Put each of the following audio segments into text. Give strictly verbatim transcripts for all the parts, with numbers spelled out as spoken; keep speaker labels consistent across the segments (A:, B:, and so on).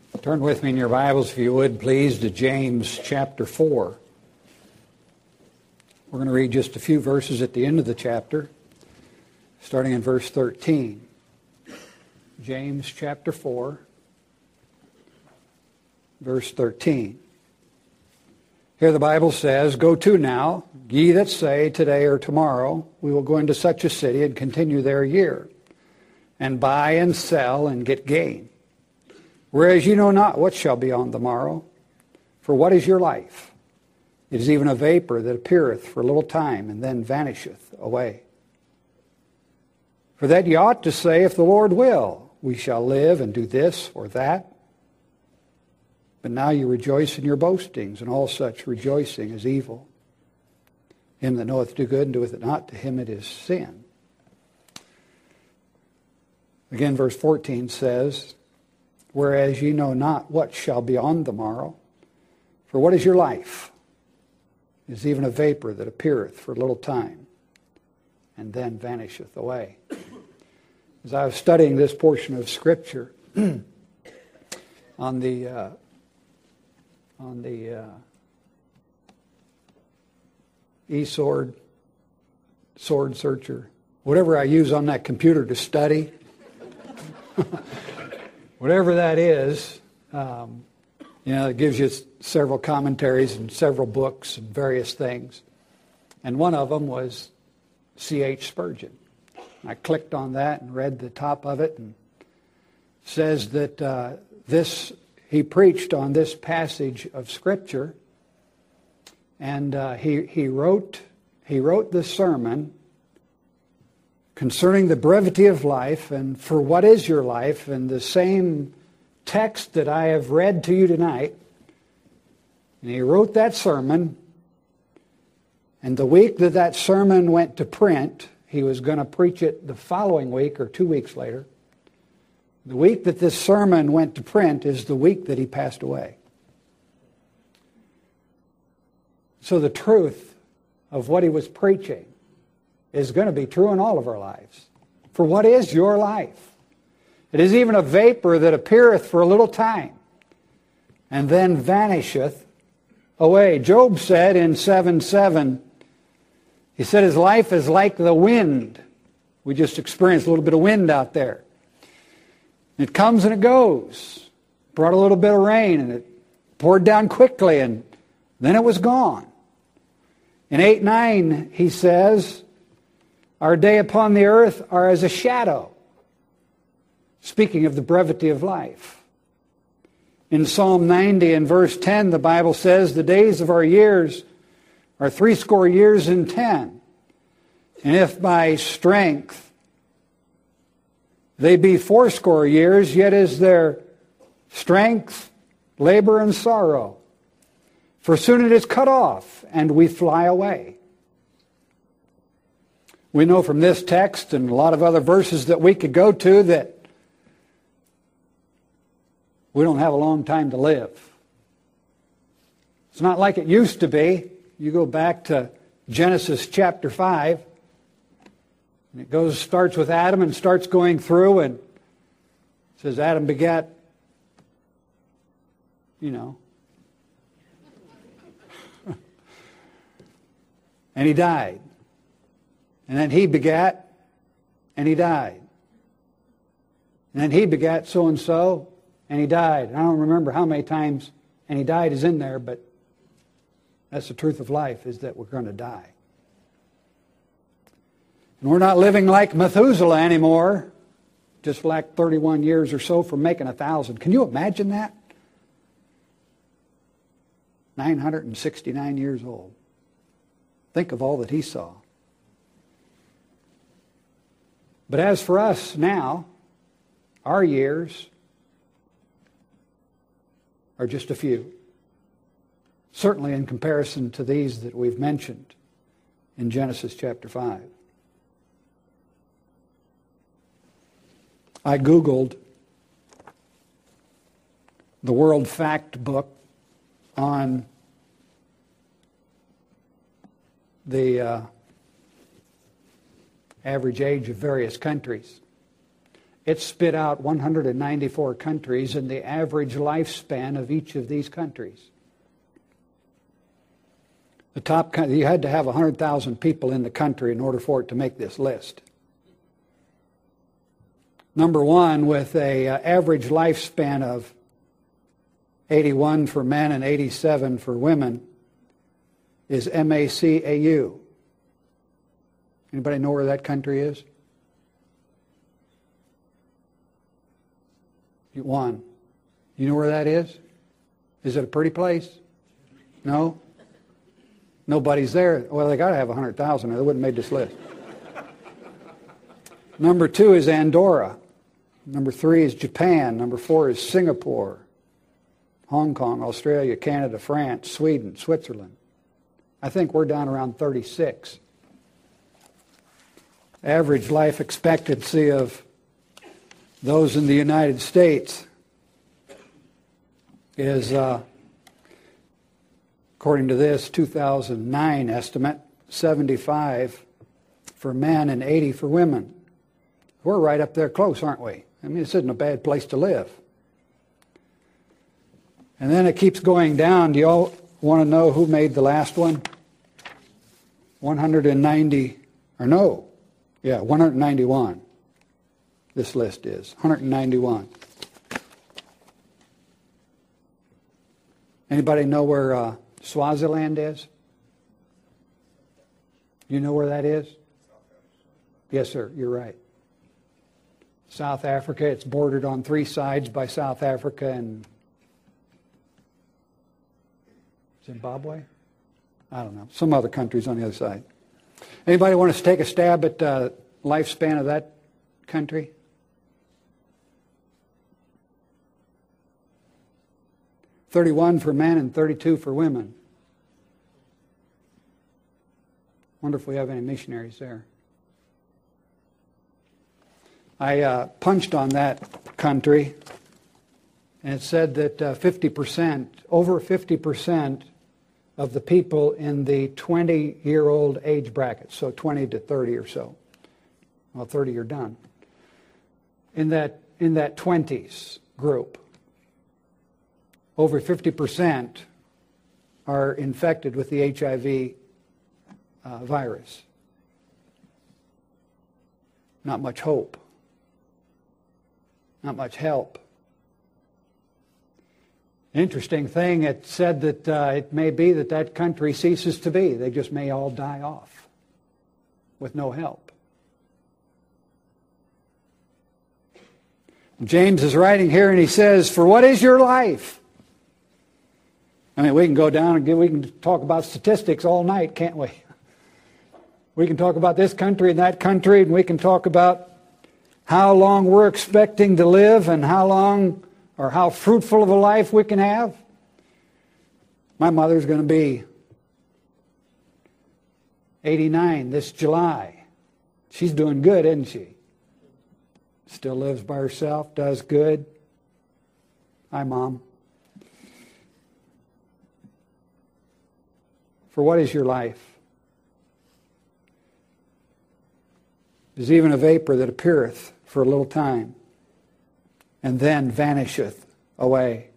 A: Turn with me in your Bibles, if you would, please, to James chapter four. We're going to read just a few verses at the end of the chapter, starting in verse thirteen. James chapter four, verse thirteen. Here the Bible says, "Go to now, ye that say, today or tomorrow, we will go into such a city and continue there a year, and buy and sell and get gain. Whereas you know not what shall be on the morrow. For what is your life? It is even a vapor that appeareth for a little time, and then vanisheth away. For that ye ought to say, if the Lord will, we shall live and do this or that. But now you rejoice in your boastings, and all such rejoicing is evil. Him that knoweth do good and doeth it not, to him it is sin." Again, verse fourteen says, "Whereas ye know not what shall be on the morrow. For what is your life? It is even a vapor that appeareth for a little time, and then vanisheth away." As I was studying this portion of Scripture on the uh, on the uh, eSword, Sword Searcher, whatever I use on that computer to study, whatever that is, um, you know, it gives you several commentaries and several books and various things. And one of them was C H Spurgeon. I clicked on that and read the top of it, and it says that uh, this he preached on this passage of Scripture, and uh, he he wrote he wrote this sermon concerning the brevity of life, and for what is your life, and the same text that I have read to you tonight. And he wrote that sermon, and the week that that sermon went to print, he was going to preach it the following week or two weeks later. The week that this sermon went to print is the week that he passed away. So the truth of what he was preaching is going to be true in all of our lives. For what is your life? It is even a vapor that appeareth for a little time, and then vanisheth away. Job said in seven seven, he said his life is like the wind. We just experienced a little bit of wind out there. It comes and it goes. Brought a little bit of rain, and it poured down quickly, and then it was gone. In eight nine, he says, our day upon the earth are as a shadow. Speaking of the brevity of life. In Psalm ninety and verse ten, the Bible says, the days of our years are threescore years and ten. And if by strength they be fourscore years, yet is their strength, labor, and sorrow. For soon it is cut off, and we fly away. We know from this text and a lot of other verses that we could go to that we don't have a long time to live. It's not like it used to be. You go back to Genesis chapter five, and it goes starts with Adam and starts going through, and it says Adam begat, you know, and he died. And then he begat, and he died. And then he begat so-and-so, and he died. And I don't remember how many times and he died is in there, but that's the truth of life, is that we're going to die. And we're not living like Methuselah anymore, just like thirty-one years or so from making a thousand. Can you imagine that? nine hundred sixty-nine years old. Think of all that he saw. But as for us now, our years are just a few. Certainly in comparison to these that we've mentioned in Genesis chapter five. I Googled the World Fact Book on the uh, average age of various countries. it spit out one hundred ninety-four countries and the average lifespan of each of these countries. The top, you had to have one hundred thousand people in the country in order for it to make this list. Number one, with an uh, average lifespan of eighty-one for men and eighty-seven for women, is M A C A U. Anybody know where that country is? One. You know where that is? Is it a pretty place? No? Nobody's there. Well, they got to have one hundred thousand or they wouldn't have made this list. Number two is Andorra. Number three is Japan. Number four is Singapore, Hong Kong, Australia, Canada, France, Sweden, Switzerland. I think we're down around thirty-six. Average life expectancy of those in the United States is, uh, according to this two thousand nine estimate, seventy-five for men and eighty for women. We're right up there close, aren't we? I mean, this isn't a bad place to live. And then it keeps going down. Do you all want to know who made the last one? one hundred ninety, or no, yeah, one hundred ninety-one. This list is one hundred ninety-one. Anybody know where uh, Swaziland is? You know where that is? Yes, sir, you're right. South Africa, it's bordered on three sides by South Africa and Zimbabwe? I don't know. Some other countries on the other side. Anybody want to take a stab at uh, lifespan of that country? thirty-one for men and thirty-two for women. Wonder if we have any missionaries there. I uh, punched on that country, and it said that uh, fifty percent, over fifty percent of the people in the twenty-year-old age bracket, so twenty to thirty or so. Well, thirty you're done. In that, in that twenties group, over fifty percent are infected with the H I V uh, virus. Not much hope. Not much help. Interesting thing, it said that uh, it may be that that country ceases to be. They just may all die off with no help. James is writing here and he says, for what is your life? I mean, we can go down and get, we can talk about statistics all night, can't we? We can talk about this country and that country, and we can talk about how long we're expecting to live and how long or how fruitful of a life we can have. My mother's going to be eighty-nine this July. She's doing good, isn't she? Still lives by herself, does good. Hi, Mom. For what is your life? Is even a vapor that appeareth for a little time, and then vanisheth away.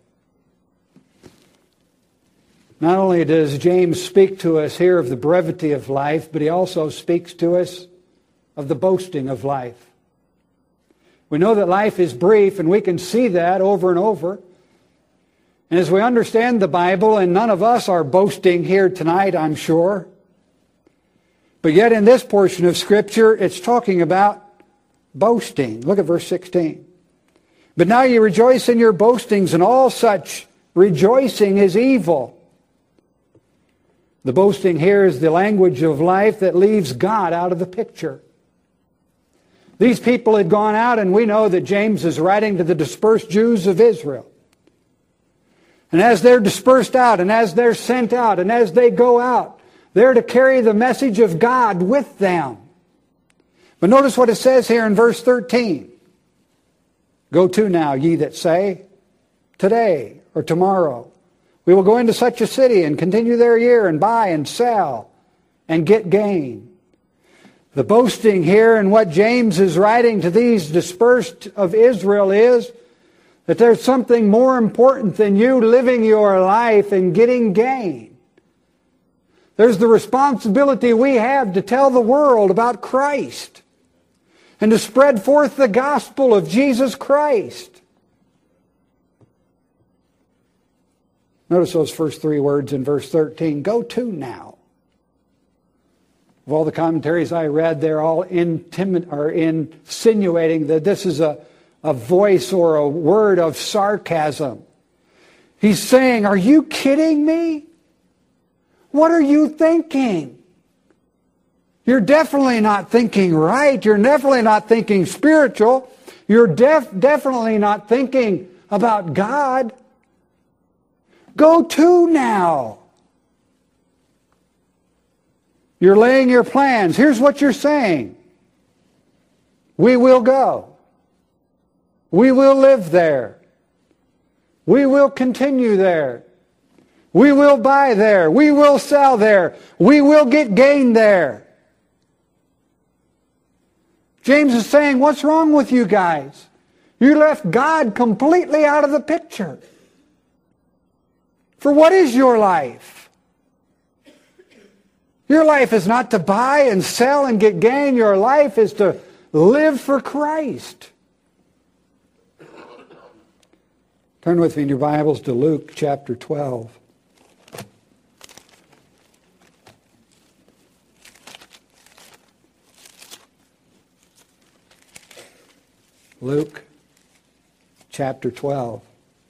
A: Not only does James speak to us here of the brevity of life, but he also speaks to us of the boasting of life. We know that life is brief, and we can see that over and over. And as we understand the Bible, and none of us are boasting here tonight, I'm sure, but yet in this portion of Scripture, it's talking about boasting. Look at verse sixteen. But now you rejoice in your boastings, and all such rejoicing is evil. The boasting here is the language of life that leaves God out of the picture. These people had gone out, and we know that James is writing to the dispersed Jews of Israel. And as they're dispersed out, and as they're sent out, and as they go out, they're to carry the message of God with them. But notice what it says here in verse thirteen. Go to now, ye that say, today or tomorrow, we will go into such a city and continue there a year and buy and sell and get gain. The boasting here and what James is writing to these dispersed of Israel is that there's something more important than you living your life and getting gain. There's the responsibility we have to tell the world about Christ and to spread forth the gospel of Jesus Christ. Notice those first three words in verse thirteen. Go to now. Of all the commentaries I read, they're all intimate, or insinuating that this is a, a voice or a word of sarcasm. He's saying, are you kidding me? What are you thinking? You're definitely not thinking right. You're definitely not thinking spiritual. You're def- definitely not thinking about God. Go to now. You're laying your plans. Here's what you're saying. We will go. We will live there. We will continue there. We will buy there. We will sell there. We will get gain there. James is saying, what's wrong with you guys? You left God completely out of the picture. For what is your life? Your life is not to buy and sell and get gain. Your life is to live for Christ. Turn with me in your Bibles to Luke chapter twelve. Luke chapter twelve.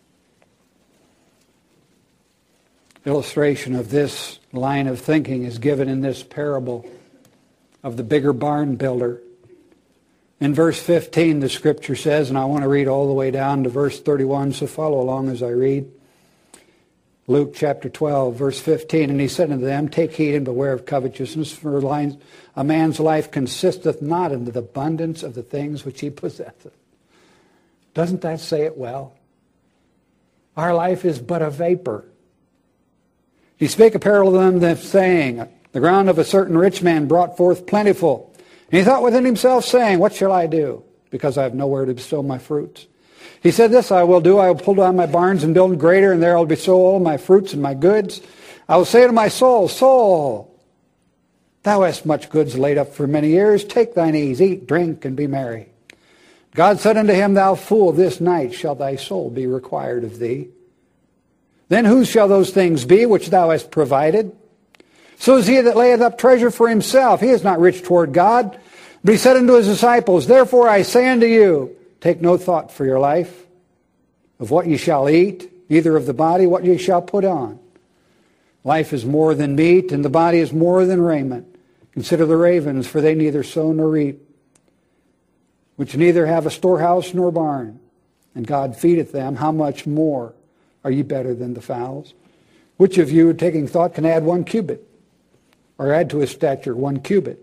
A: Illustration of this line of thinking is given in this parable of the bigger barn builder. In verse fifteen, the Scripture says, and I want to read all the way down to verse thirty-one, so follow along as I read. Luke chapter twelve, verse fifteen, and he said unto them, take heed and beware of covetousness, for a man's life consisteth not in the abundance of the things which he possesseth. Doesn't that say it well? Our life is but a vapor. He spake a parable to them, saying, the ground of a certain rich man brought forth plentiful. And he thought within himself, saying, what shall I do? Because I have nowhere to bestow my fruits. He said, this I will do. I will pull down my barns and build greater, and there I will bestow all my fruits and my goods. I will say to my soul, soul, thou hast much goods laid up for many years. Take thine ease, eat, drink, and be merry. God said unto him, thou fool, this night shall thy soul be required of thee. Then whose shall those things be which thou hast provided? So is he that layeth up treasure for himself. He is not rich toward God. But he said unto his disciples, therefore I say unto you, take no thought for your life, of what ye shall eat, neither of the body what ye shall put on. Life is more than meat, and the body is more than raiment. Consider the ravens, for they neither sow nor reap, which neither have a storehouse nor barn, and God feedeth them. How much more are ye better than the fowls? Which of you, taking thought, can add one cubit, or add to his stature one cubit?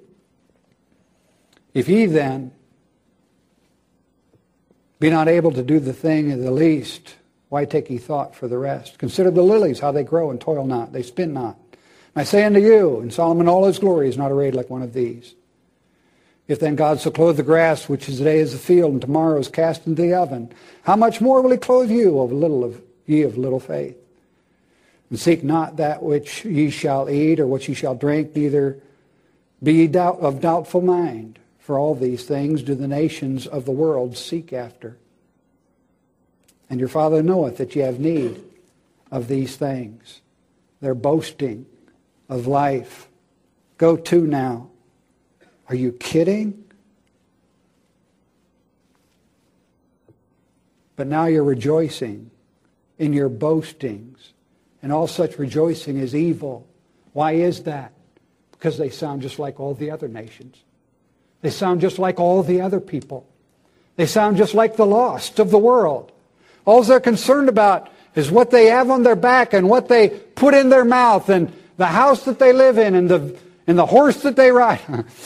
A: If ye then be not able to do the thing of the least, why take ye thought for the rest? Consider the lilies, how they grow and toil not, they spin not. And I say unto you, and Solomon all his glory is not arrayed like one of these. If then God so clothe the grass, which is today is the field, and tomorrow is cast into the oven, how much more will he clothe you, of little of ye of little faith? And seek not that which ye shall eat, or what ye shall drink, neither be ye doubt, of doubtful mind. For all these things do the nations of the world seek after. And your Father knoweth that ye have need of these things. They're boasting of life. Go to now. Are you kidding? But now you're rejoicing in your boastings. And all such rejoicing is evil. Why is that? Because they sound just like all the other nations. They sound just like all the other people. They sound just like the lost of the world. All they're concerned about is what they have on their back and what they put in their mouth and the house that they live in and the, and the horse that they ride.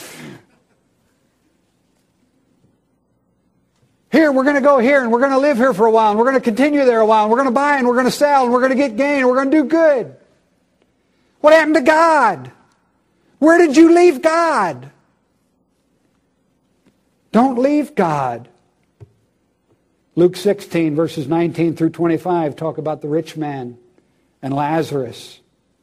A: Here, we're going to go here and we're going to live here for a while and we're going to continue there a while and we're going to buy and we're going to sell and we're going to get gain and we're going to do good. What happened to God? Where did you leave God? Don't leave God. Luke sixteen, verses nineteen through twenty-five, talk about the rich man and Lazarus.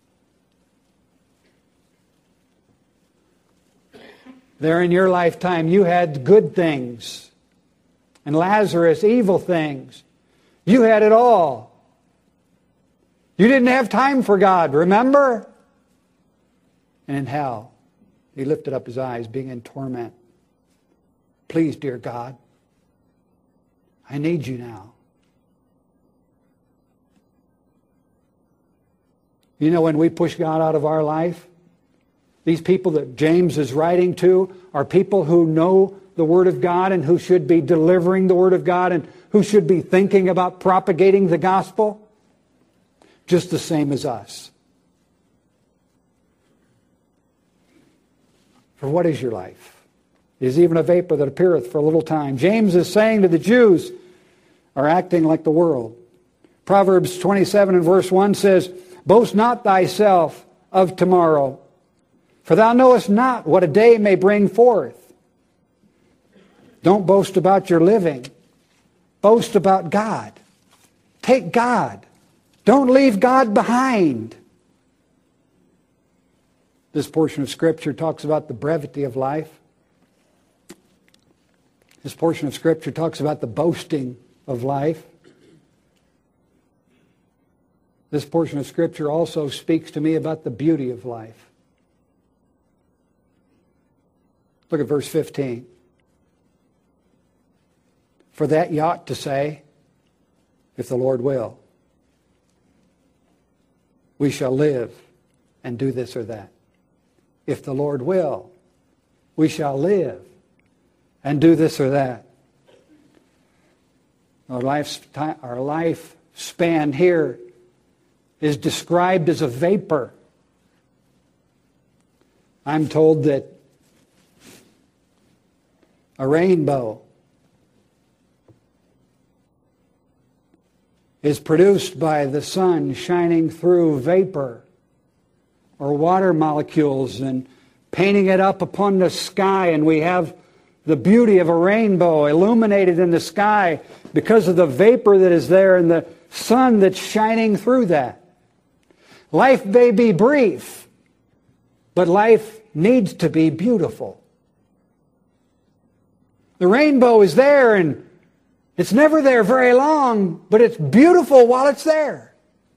A: There in your lifetime, you had good things, and Lazarus, evil things. You had it all. You didn't have time for God, remember? And in hell, he lifted up his eyes, being in torment. Please, dear God, I need you now. You know, when we push God out of our life, these people that James is writing to are people who know the Word of God and who should be delivering the Word of God and who should be thinking about propagating the gospel, just the same as us. For what is your life? It is even a vapor that appeareth for a little time. James is saying to the Jews, are acting like the world. Proverbs twenty-seven and verse one says, boast not thyself of tomorrow, for thou knowest not what a day may bring forth. Don't boast about your living. Boast about God. Take God. Don't leave God behind. This portion of Scripture talks about the brevity of life. This portion of Scripture talks about the boasting of life. This portion of Scripture also speaks to me about the beauty of life. Look at verse fifteen. For that ye ought to say, if the Lord will, we shall live and do this or that. If the Lord will, we shall live and do this or that. Our lifespan, our lifespan here is described as a vapor. I'm told that a rainbow is produced by the sun shining through vapor or water molecules and painting it up upon the sky, and we have the beauty of a rainbow illuminated in the sky because of the vapor that is there and the sun that's shining through that. Life may be brief, but life needs to be beautiful. The rainbow is there, and it's never there very long, but it's beautiful while it's there.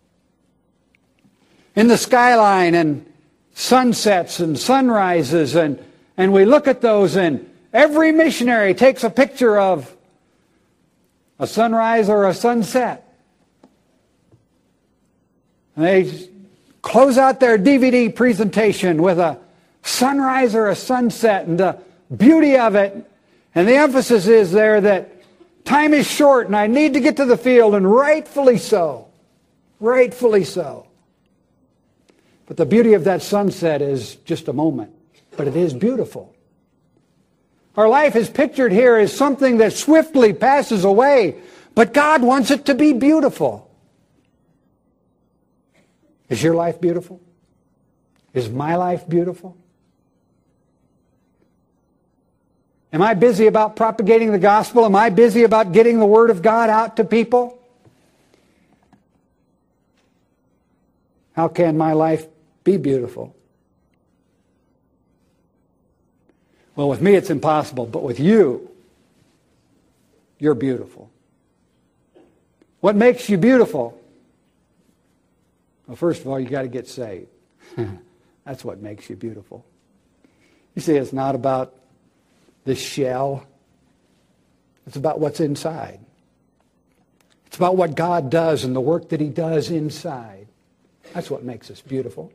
A: In the skyline and sunsets and sunrises, and, and we look at those, and every missionary takes a picture of a sunrise or a sunset. And they close out their D V D presentation with a sunrise or a sunset and the beauty of it. And the emphasis is there that time is short and I need to get to the field, and rightfully so. Rightfully so. But the beauty of that sunset is just a moment. But it is beautiful. Our life is pictured here as something that swiftly passes away, but God wants it to be beautiful. Is your life beautiful? Is my life beautiful? Am I busy about propagating the gospel? Am I busy about getting the Word of God out to people? How can my life be beautiful? Well, with me it's impossible, but with you, you're beautiful. What makes you beautiful? Well, first of all, you got to get saved. That's what makes you beautiful. You see, it's not about the shell. It's about what's inside. It's about what God does and the work that He does inside. That's what makes us beautiful.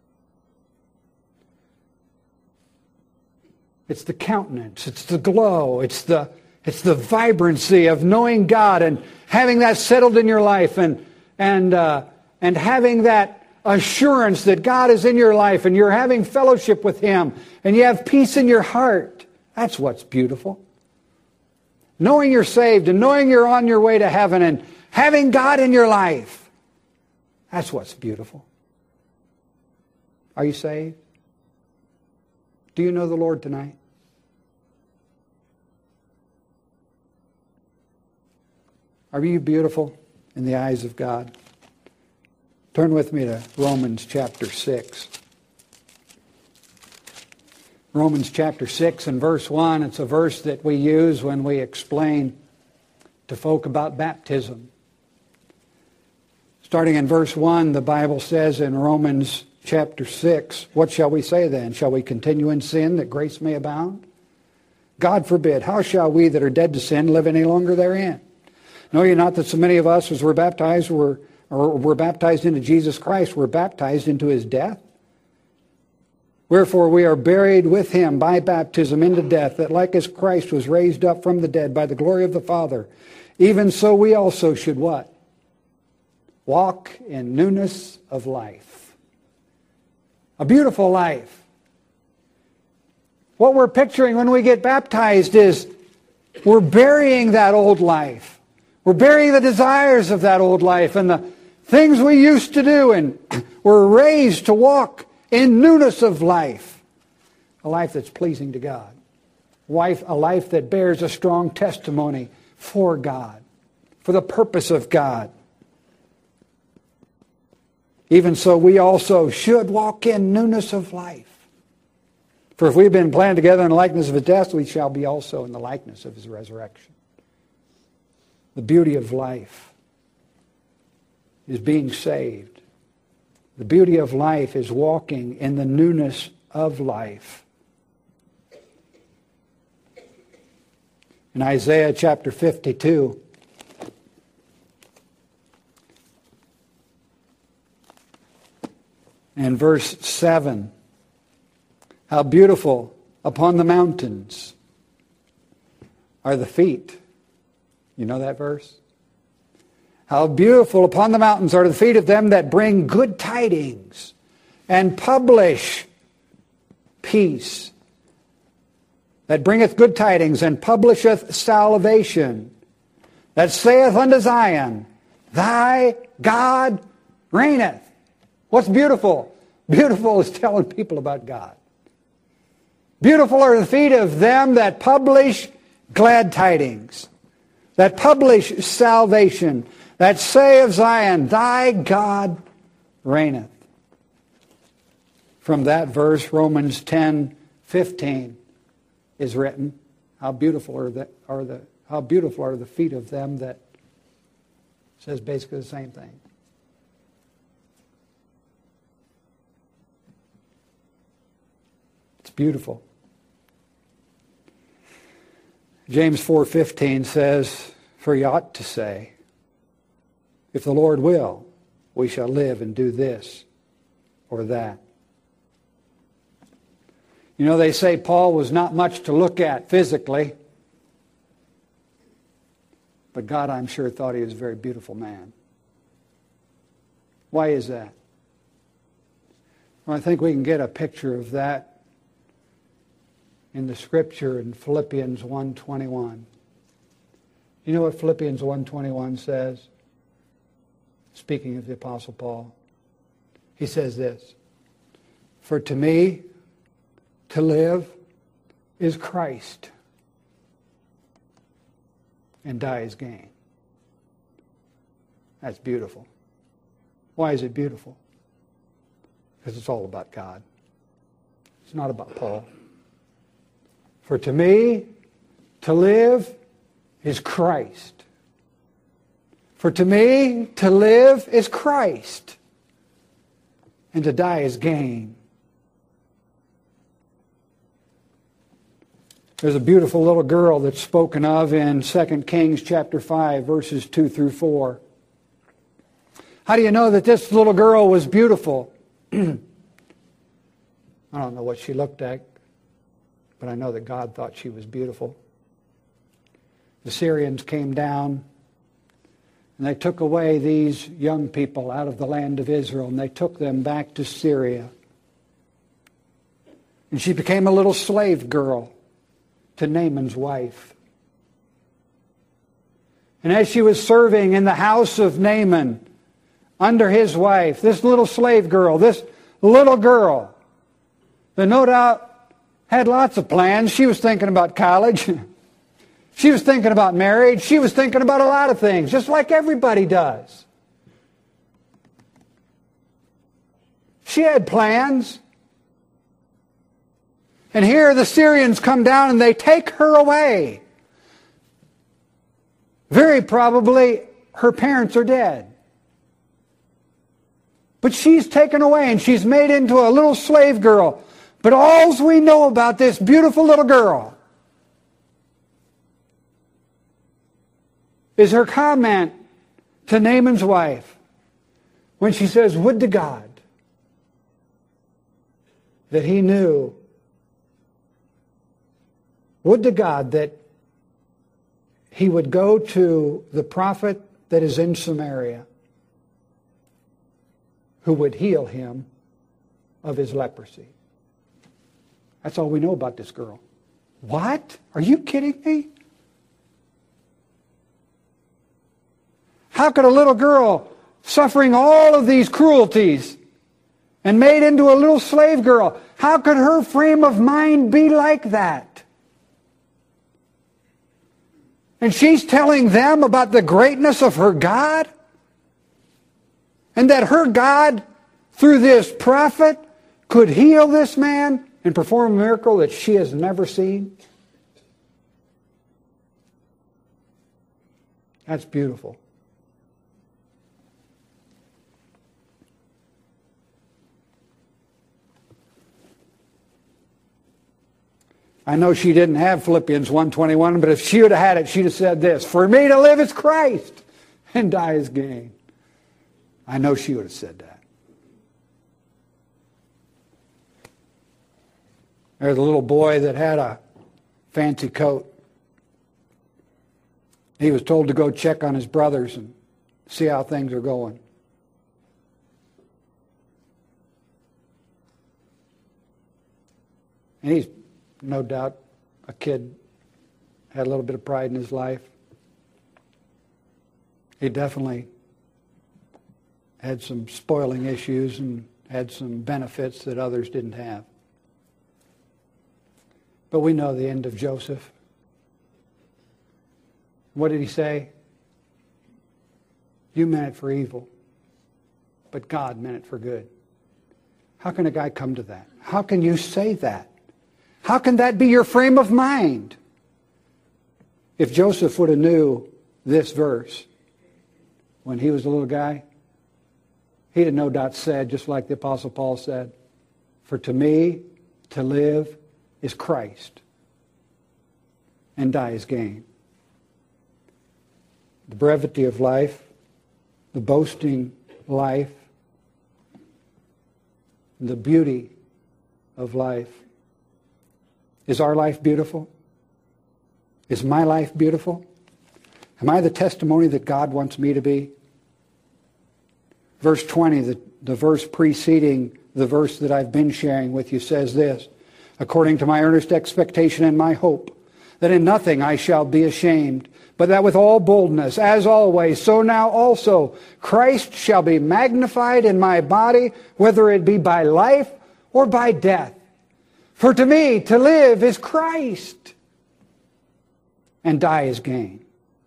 A: It's the countenance. It's the glow. It's the, it's the vibrancy of knowing God and having that settled in your life, and, and, uh, and having that assurance that God is in your life and you're having fellowship with Him and you have peace in your heart. That's what's beautiful. Knowing you're saved and knowing you're on your way to heaven and having God in your life. That's what's beautiful. Are you saved? Do you know the Lord tonight? Are you beautiful in the eyes of God? Turn with me to Romans chapter six. Romans chapter six and verse one. It's a verse that we use when we explain to folk about baptism. Starting in verse one, the Bible says in Romans chapter six, what shall we say then? Shall we continue in sin that grace may abound? God forbid. How shall we that are dead to sin live any longer therein? Know ye not that so many of us as were baptized were, or were baptized into Jesus Christ were baptized into his death? Wherefore we are buried with him by baptism into death, that like as Christ was raised up from the dead by the glory of the Father, even so we also should what? Walk in newness of life. A beautiful life. What we're picturing when we get baptized is we're burying that old life. We're burying the desires of that old life and the things we used to do, and we're raised to walk in newness of life. A life that's pleasing to God. Life, a life that bears a strong testimony for God, for the purpose of God. Even so, we also should walk in newness of life. For if we've been planted together in the likeness of his death, we shall be also in the likeness of his resurrection. The beauty of life is being saved. The beauty of life is walking in the newness of life. In Isaiah chapter fifty-two, and verse seven, how beautiful upon the mountains are the feet. You know that verse? How beautiful upon the mountains are the feet of them that bring good tidings and publish peace. That bringeth good tidings and publisheth salvation. That saith unto Zion, thy God reigneth. What's beautiful? Beautiful is telling people about God. Beautiful are the feet of them that publish glad tidings, that publish salvation, that say of Zion, thy God reigneth. From that verse, Romans ten fifteen is written. How beautiful are the are the how beautiful are the feet of them that says basically the same thing. It's beautiful. James four fifteen says, for ye ought to say, if the Lord will, we shall live and do this or that. You know, they say Paul was not much to look at physically, but God, I'm sure, thought he was a very beautiful man. Why is that? Well, I think we can get a picture of that in the scripture in Philippians one twenty-one. You know what Philippians one twenty-one says? Speaking of the Apostle Paul, he says this, for to me, to live is Christ, and die is gain. That's beautiful. Why is it beautiful? Because it's all about God. It's not about Paul. For to me, to live is Christ. For to me, to live is Christ, and to die is gain. There's a beautiful little girl that's spoken of in Second Kings chapter five, verses two through four. How do you know that this little girl was beautiful? I don't know what she looked like, but I know that God thought she was beautiful. The Syrians came down, and they took away these young people out of the land of Israel, and they took them back to Syria. And she became a little slave girl to Naaman's wife. And as she was serving in the house of Naaman, under his wife, this little slave girl, this little girl, that no doubt had lots of plans. She was thinking about college. She was thinking about marriage. She was thinking about a lot of things, just like everybody does. She had plans. And here the Syrians come down and they take her away. Very probably her parents are dead. But she's taken away and she's made into a little slave girl. But all we know about this beautiful little girl is her comment to Naaman's wife when she says, "Would to God that he knew, would to God that he would go to the prophet that is in Samaria, who would heal him of his leprosy." That's all we know about this girl. What? Are you kidding me? How could a little girl suffering all of these cruelties and made into a little slave girl, how could her frame of mind be like that? And she's telling them about the greatness of her God? And that her God, through this prophet, could heal this man and perform a miracle that she has never seen? That's beautiful. I know she didn't have Philippians one twenty-one, but if she would have had it, she'd have said this: "For me to live is Christ, and die is gain." I know she would have said that. There's a little boy that had a fancy coat. He was told to go check on his brothers and see how things are going. And he's no doubt a kid, had a little bit of pride in his life. He definitely had some spoiling issues and had some benefits that others didn't have. But we know the end of Joseph. What did he say? "You meant it for evil, but God meant it for good." How can a guy come to that? How can you say that? How can that be your frame of mind? If Joseph would have knew this verse when he was a little guy, he'd have no doubt said, just like the Apostle Paul said, "For to me to live is Christ, and die is gain." The brevity of life, the boasting life, the beauty of life. Is our life beautiful? Is my life beautiful? Am I the testimony that God wants me to be? Verse twenty, the, the verse preceding the verse that I've been sharing with you, says this: "According to my earnest expectation and my hope, that in nothing I shall be ashamed, but that with all boldness, as always, so now also, Christ shall be magnified in my body, whether it be by life or by death. For to me to live is Christ, and die is gain."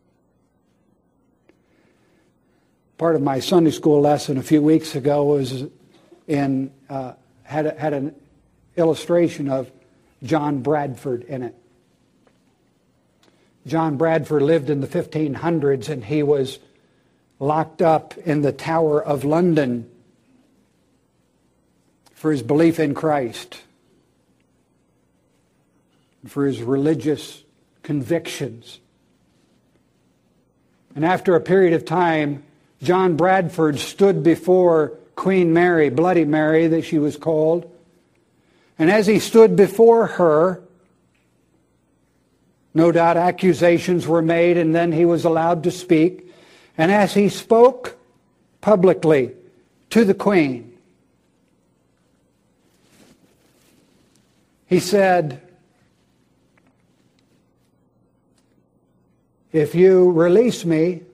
A: Part of my Sunday school lesson a few weeks ago was in uh, had a, had an illustration of John Bradford in it. John Bradford lived in the fifteen hundreds, and he was locked up in the Tower of London for his belief in Christ, for his religious convictions. And after a period of time, John Bradford stood before Queen Mary, Bloody Mary that she was called. And as he stood before her, no doubt accusations were made, and then he was allowed to speak. And as he spoke publicly to the Queen, he said, "If you release me,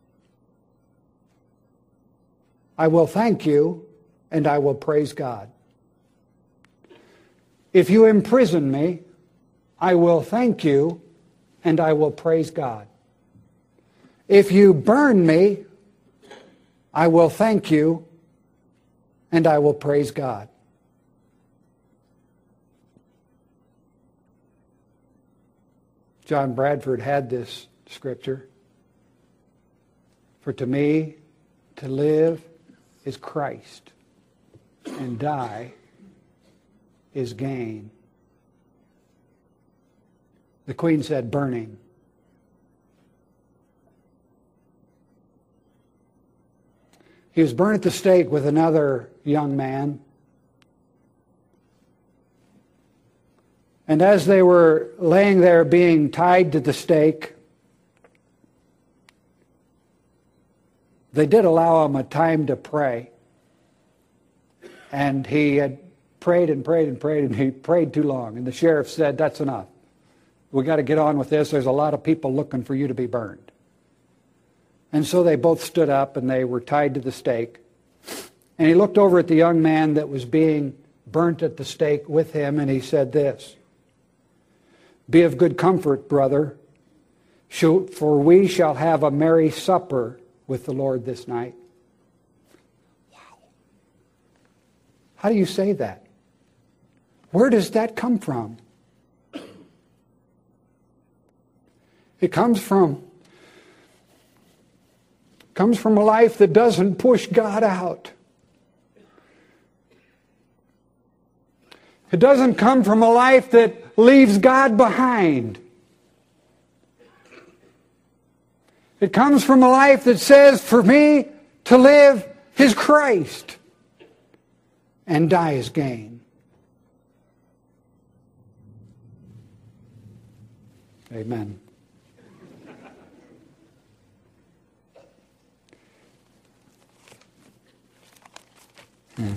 A: I will thank you and I will praise God. If you imprison me, I will thank you and I will praise God. If you burn me, I will thank you, and I will praise God. John Bradford had this scripture. For to me, to live is Christ, and die is gain. The Queen said burning. He was burned at the stake with another young man. And as they were laying there being tied to the stake, they did allow him a time to pray. And he had prayed and prayed and prayed, and he prayed too long. And the sheriff said, that's enough. We got to get on with this. There's a lot of people looking for you to be burned. And so they both stood up and they were tied to the stake. And he looked over at the young man that was being burnt at the stake with him, and he said this, be of good comfort, brother, for we shall have a merry supper with the Lord this night. Wow. How do you say that? Where does that come from? It comes from comes from a life that doesn't push God out. It doesn't come from a life that leaves God behind. It comes from a life that says, for me to live is Christ, and die is gain. Amen. Hmm.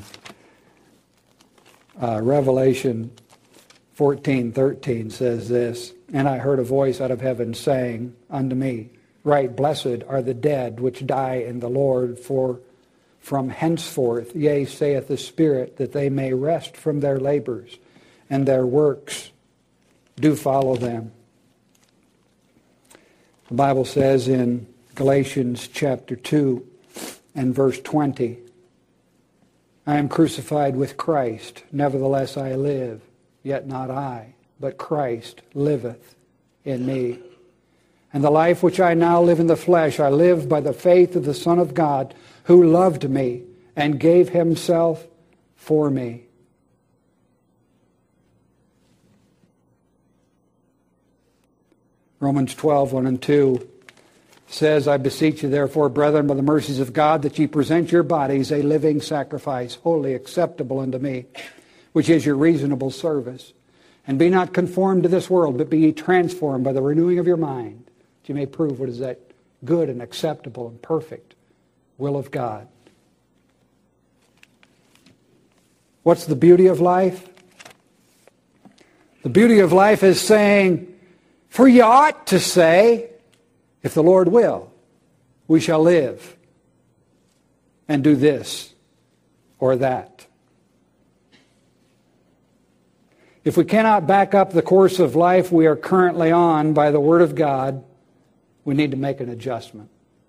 A: Uh, Revelation fourteen thirteen says this, and I heard a voice out of heaven saying unto me, right, blessed are the dead which die in the Lord, for from henceforth, yea, saith the Spirit, that they may rest from their labors, and their works do follow them. The Bible says in Galatians chapter two and verse twenty, I am crucified with Christ, nevertheless I live, yet not I, but Christ liveth in me. And the life which I now live in the flesh, I live by the faith of the Son of God, who loved me and gave himself for me. Romans twelve, one and two says, I beseech you therefore, brethren, by the mercies of God, that ye present your bodies a living sacrifice, wholly acceptable unto me, which is your reasonable service. And be not conformed to this world, but be ye transformed by the renewing of your mind, that you may prove what is that good and acceptable and perfect will of God. What's the beauty of life? The beauty of life is saying, for you ought to say, if the Lord will, we shall live and do this or that. If we cannot back up the course of life we are currently on by the Word of God, we need to make an adjustment.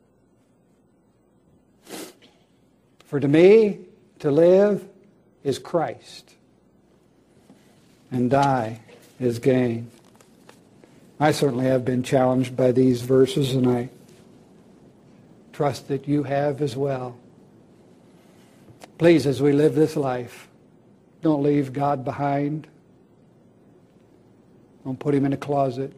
A: For to me, to live is Christ, and die is gain. I certainly have been challenged by these verses, and I trust that you have as well. Please, as we live this life, don't leave God behind. Don't put him in a closet.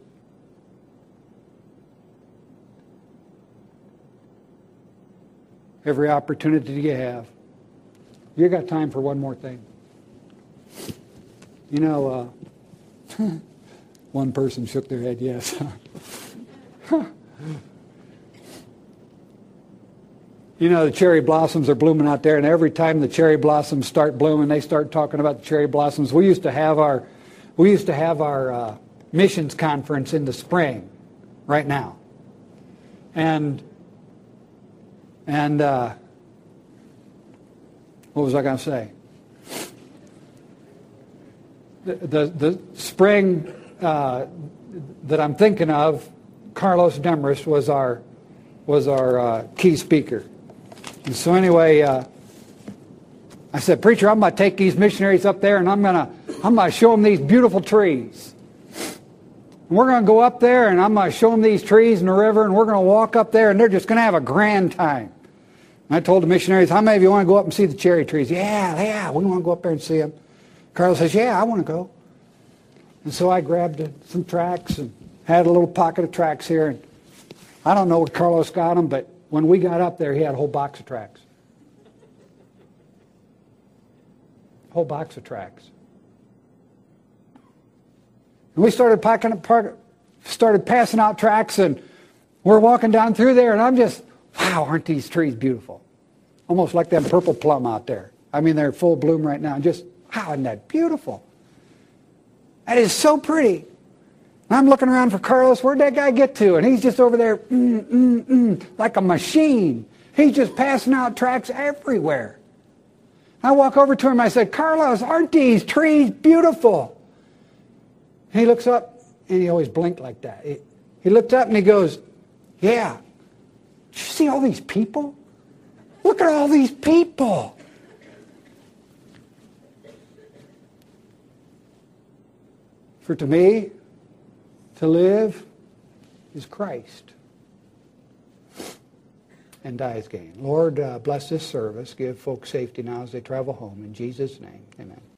A: Every opportunity you have. You got time for one more thing. You know, uh, one person shook their head, yes. You know, the cherry blossoms are blooming out there, and every time the cherry blossoms start blooming, they start talking about the cherry blossoms. We used to have our, we used to have our uh, missions conference in the spring, right now, and and uh, what was I going to say? The the, the spring. Uh, that I'm thinking of, Carlos Demarest was our was our uh, key speaker. And so anyway, uh, I said, preacher, I'm going to take these missionaries up there and I'm going to I'm going to show them these beautiful trees. And we're going to go up there and I'm going to show them these trees in the river and we're going to walk up there and they're just going to have a grand time. And I told the missionaries, how many of you want to go up and see the cherry trees? Yeah, yeah, we want to go up there and see them. Carlos says, yeah, I want to go. And so I grabbed uh, some tracts and had a little pocket of tracts here. And I don't know where Carlos got them, but when we got up there, he had a whole box of tracts. Whole box of tracts. And we started packing up, started passing out tracts, and we're walking down through there, and I'm just, wow, aren't these trees beautiful? Almost like them purple plum out there. I mean, they're full bloom right now. Just, wow, isn't that beautiful? That is so pretty. And I'm looking around for Carlos. Where'd that guy get to? And he's just over there, mm, mm, mm, like a machine. He's just passing out tracts everywhere. I walk over to him. I said, Carlos, aren't these trees beautiful? And he looks up, and he always blinked like that. He, he looked up, and he goes, yeah. Did you see all these people? Look at all these people. For to me, to live is Christ, and die is gain. Lord, uh, bless this service. Give folks safety now as they travel home. In Jesus' name, amen.